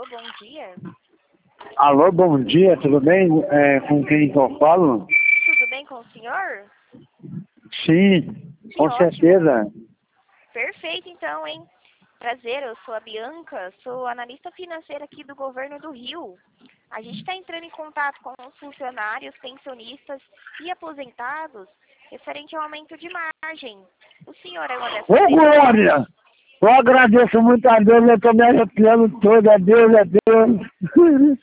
bom dia. Alô, bom dia, tudo bem? Com quem que eu falo? Tudo bem com o senhor? Sim, Que com ótimo. certeza. Perfeito, então, hein? Prazer, eu sou a Bianca, sou analista financeira aqui do Governo do Rio. A gente está entrando em contato com os funcionários, pensionistas e aposentados referente ao aumento de margem. O senhor é uma dessas Ô, pessoas? Glória! Eu agradeço muito a Deus, eu estou me arrepiando todo, a Deus, a Deus.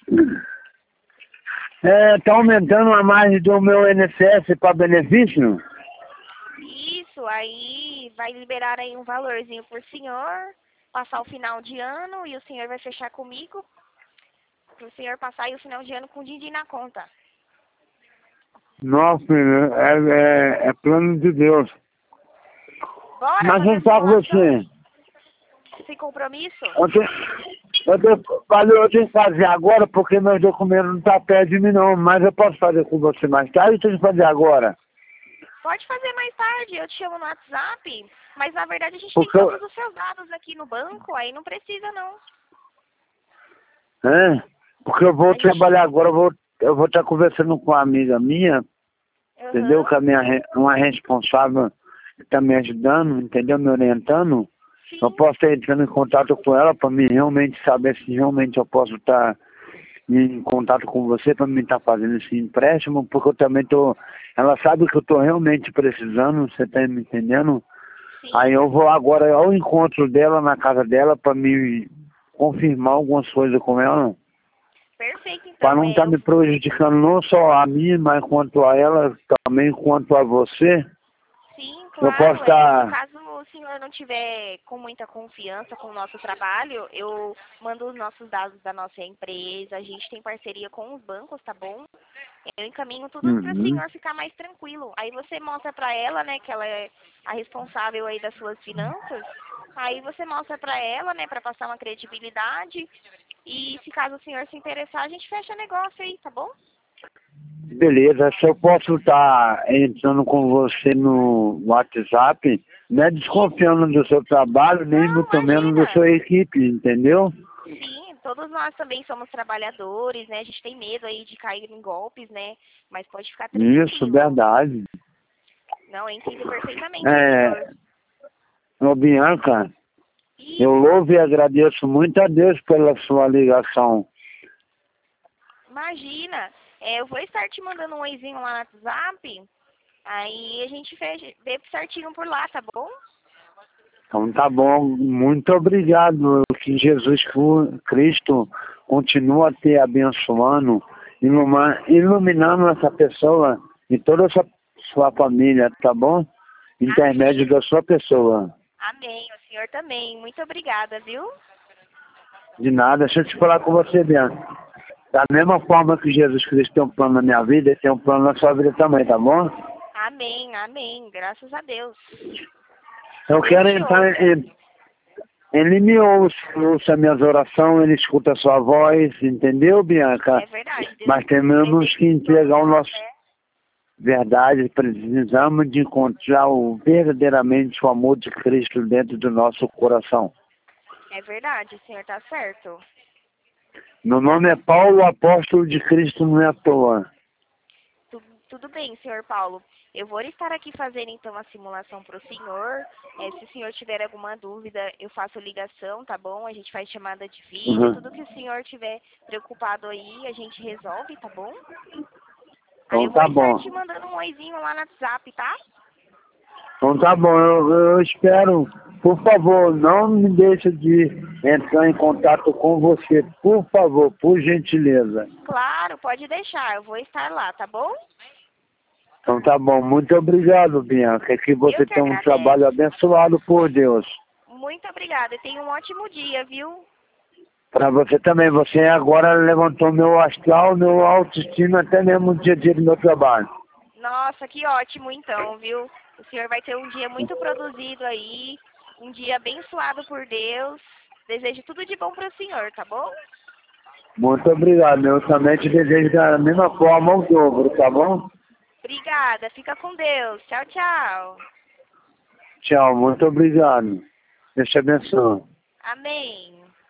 Tá aumentando a margem do meu INSS para benefício? Isso, aí vai liberar aí um valorzinho por senhor, passar o final de ano e o senhor vai fechar comigo, para o senhor passar aí o final de ano com o din-din na conta. Nossa, filho, é plano de Deus. Bora Mas fazer eu falo com simulação? você. Sem compromisso? Eu tenho que fazer agora porque meus documentos não estão perto de mim não, mas eu posso fazer com você mais tarde, eu tenho que fazer agora. Pode fazer mais tarde, eu te chamo no WhatsApp, mas na verdade a gente tem Porque todos os seus dados aqui no banco, aí não precisa não. porque eu vou A gente... trabalhar agora, eu vou estar conversando com uma amiga minha, entendeu? Uhum. Que é uma responsável que está me ajudando, entendeu? Me orientando. Eu Sim, posso estar entrando em contato com ela para mim realmente saber se realmente eu posso estar em contato com você para mim estar fazendo esse empréstimo, porque eu também tô. Ela sabe que eu tô realmente precisando, você tá me entendendo? sim. Aí eu vou agora ao encontro dela na casa dela para me confirmar algumas coisas com ela, Perfeito, para então. não estar Eu me prejudicando não só a mim, mas quanto a ela, também quanto a você. Sim, Eu posso claro. Se estar. caso o senhor não tiver com muita confiança com o nosso trabalho, eu mando os nossos dados da nossa empresa. A gente tem parceria com os bancos, tá bom? Eu encaminho tudo para o Uhum. senhor ficar mais tranquilo. Aí você mostra para ela, né, que ela é a responsável aí das suas finanças. Aí você mostra para ela, né, para passar uma credibilidade. E se caso o senhor se interessar, a gente fecha negócio aí, tá bom? Beleza, se eu posso estar entrando com você no WhatsApp, não é desconfiando do seu trabalho, nem Não, muito menos da imagina. sua equipe, entendeu? Sim, todos nós também somos trabalhadores, né? A gente tem medo aí de cair em golpes, né? Mas pode ficar Isso, tranquilo. verdade. Não, eu entendo perfeitamente o É, senhor. ô Bianca, eu Isso, louvo e agradeço muito a Deus pela sua ligação. imagina. Eu vou estar te mandando um oizinho lá no WhatsApp. Aí a gente vê certinho por lá, tá bom? Então tá bom, muito obrigado. Que Jesus Cristo continua te abençoando, iluminando essa pessoa e toda essa sua família, tá bom? Intermédio Amém. da sua pessoa. Amém. O senhor também. Muito obrigada, viu? De nada, deixa eu te falar com você, Bianca. Da mesma forma que Jesus Cristo tem um plano na minha vida, ele tem um plano na sua vida também, tá bom? Amém, amém. Graças a Deus. Eu Deus quero te entrar ouça. Ele me ouça as minhas orações, ele escuta a sua voz, entendeu, Bianca? É verdade. Deus Mas temos deseja que que todos entregar o tenham nosso fé. verdade, precisamos de encontrar verdadeiramente o amor de Cristo dentro do nosso coração. É verdade, o senhor tá certo. Meu nome é Paulo, apóstolo de Cristo, não é à toa. Tudo bem, senhor Paulo. Eu vou estar aqui fazendo então a simulação para o senhor. Se o senhor tiver alguma dúvida, eu faço ligação, tá bom? A gente faz chamada de vídeo. Uhum. Tudo que o senhor tiver preocupado aí, a gente resolve, tá bom? Aí Então eu vou tá estar bom. te mandando um oizinho lá no WhatsApp, tá? Então tá bom, eu espero, por favor, não me deixe de entrar em contato com você, por favor, por gentileza. Claro, pode deixar. Eu vou estar lá, tá bom? Então tá bom, muito obrigado, Bianca, que Eu você que tem um trabalho agradeço. abençoado por Deus. Muito obrigada. Tenha um ótimo dia, viu? Para você também, você agora levantou meu astral, meu autoestima, até mesmo no dia a dia do meu trabalho. Nossa, que ótimo então, viu? O senhor vai ter um dia muito produzido aí, um dia abençoado por Deus. Desejo tudo de bom para o senhor, tá bom? Muito obrigado, eu também te desejo da mesma forma ao dobro, tá bom? Obrigada, fica com Deus. Tchau, tchau. Tchau, muito obrigado. Deus te abençoe. Amém.